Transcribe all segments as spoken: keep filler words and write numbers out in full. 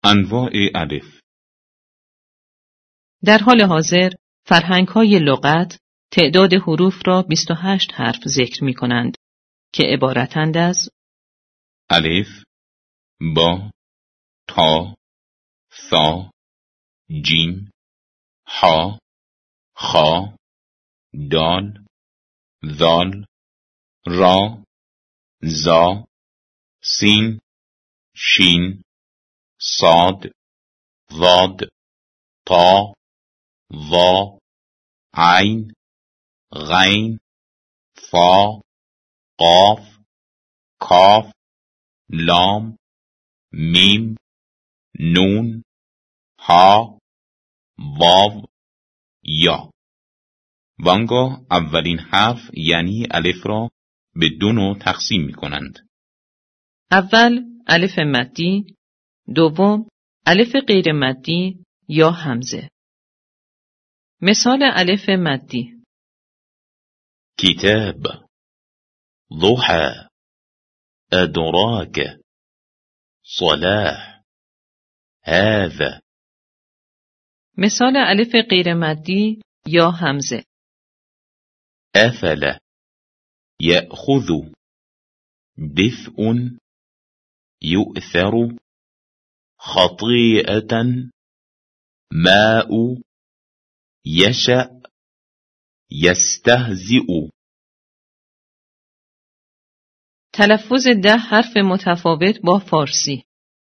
انواع الف. در حال حاضر فرهنگ‌های لغت تعداد حروف را بیست و هشت حرف ذکر می‌کنند که عبارتند از الف، با، تا، ثا، جیم، ها، خا، دال، ذال، را، زا، سین، شین، صاد، ضاد، طا، ظا، عین، غین، فا، قاف، کاف، لام، میم، نون، ها، واو، یا. وانگاه اولین حرف یعنی الف را به دو نوع تقسیم می کنند. اول الف مدی، دوم الف غیر مدی یا همزه. مثال الف مدی: کتاب، ضحى، ادراک، صلاح، هذا. مثال الف غیر مدی یا همزه: أفل، يأخذ، دفء، يؤثر، خطيئة، ماء، يشأ، يستهزئ. تلفظ ده حرف متفاوت با فارسی.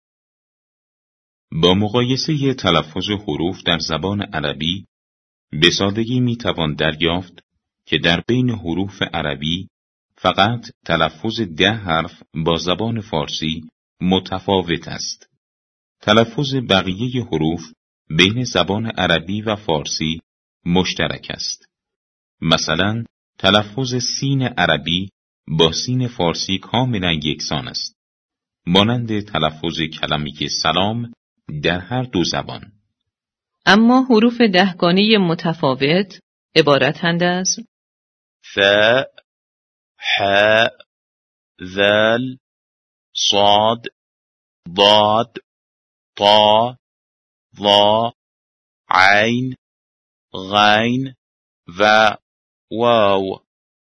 با مقایسه تلفظ حروف در زبان عربی به سادگی میتوان دریافت که در بین حروف عربی فقط تلفظ ده حرف با زبان فارسی متفاوت است. تلفظ بقیه حروف بین زبان عربی و فارسی مشترک است. مثلا تلفظ سین عربی با سین فارسی کاملا یکسان است، مانند تلفظ کلمه سلام در هر دو زبان. اما حروف دهگانه متفاوت عبارتند از فاء، حاء، ذال، صاد، ضاد، طا، ظا، عین، غین و واو.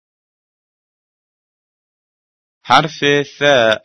حرف ثاء.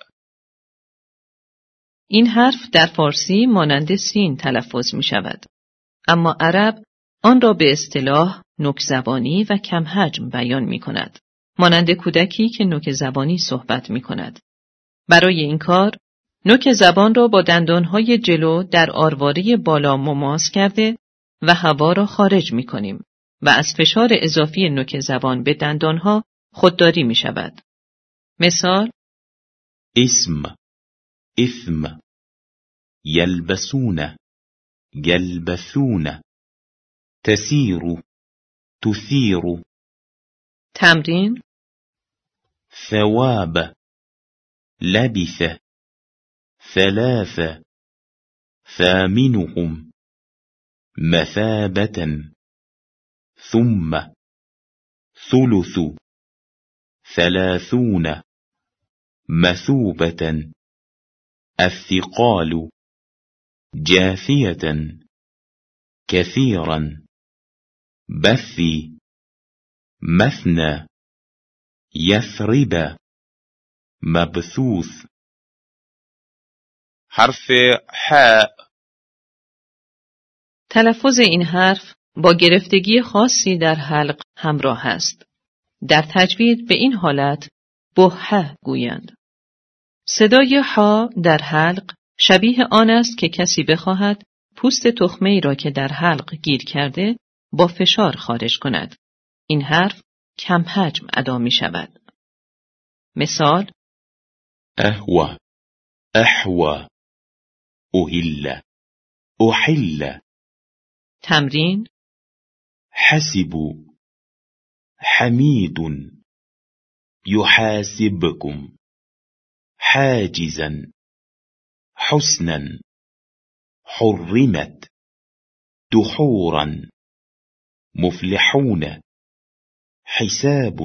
این حرف در فارسی مانند سین تلفظ می شود، اما عرب آن را به اصطلاح نوک زبانی و کم حجم بیان می کند، مانند کودکی که نوک زبانی صحبت می کند. برای این کار نوک زبان را با دندانهای جلو در آرواره بالا مماس کرده و هوا را خارج می کنیم و از فشار اضافی نوک زبان به دندانها خودداری می شود. مثال: اسم، اثم، یلبسون، یلبثون، تسیر، تثیر. تمرین: ثواب، لبث، ثلاث، ثامنهم، مثابة، ثم، ثلث، ثلاثون، مثوبة، الثقال، جاثية، كثيرا، بثي، مثنى، يثرب، مبثوث. حرف حاء. تلفظ این حرف با گرفتگی خاصی در حلق همراه است. در تجوید به این حالت بحه گویند. صدای ها در حلق شبیه آن است که کسی بخواهد پوست تخمه‌ای را که در حلق گیر کرده با فشار خارج کند. این حرف کم حجم ادا می شود. مثال: اهوه، احوه، اهل، احل. تمرین: حسبوا، حمید، يحاسبكم، حاجزا، حسنا، حرمت، دحورا، مفلحون، حساب،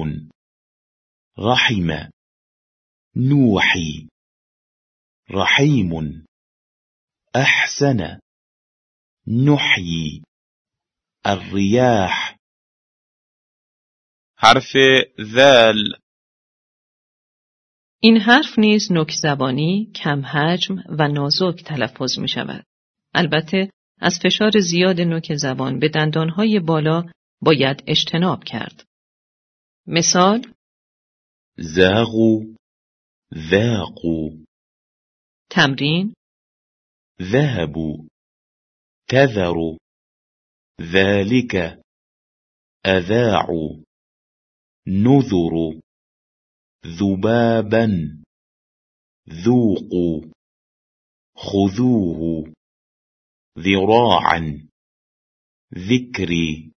رحم، نوحي، رحيم، أحسن. نحيي. الرياح. حرف ذال. این حرف نیز نوک زبانی، کم حجم و نازک تلفظ می شود. البته از فشار زیاد نوک زبان به دندانهای بالا باید اجتناب کرد. مثال: زاغوا. ذاقوا. تمرین: ذهبوا. كذروا. ذلك. أذاعوا. نذروا. ذبابا. ذوقوا. خذوه. ذراعا. ذكري.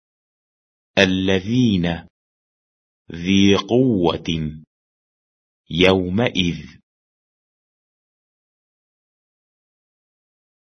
الذين. ذي قوة. يومئذ.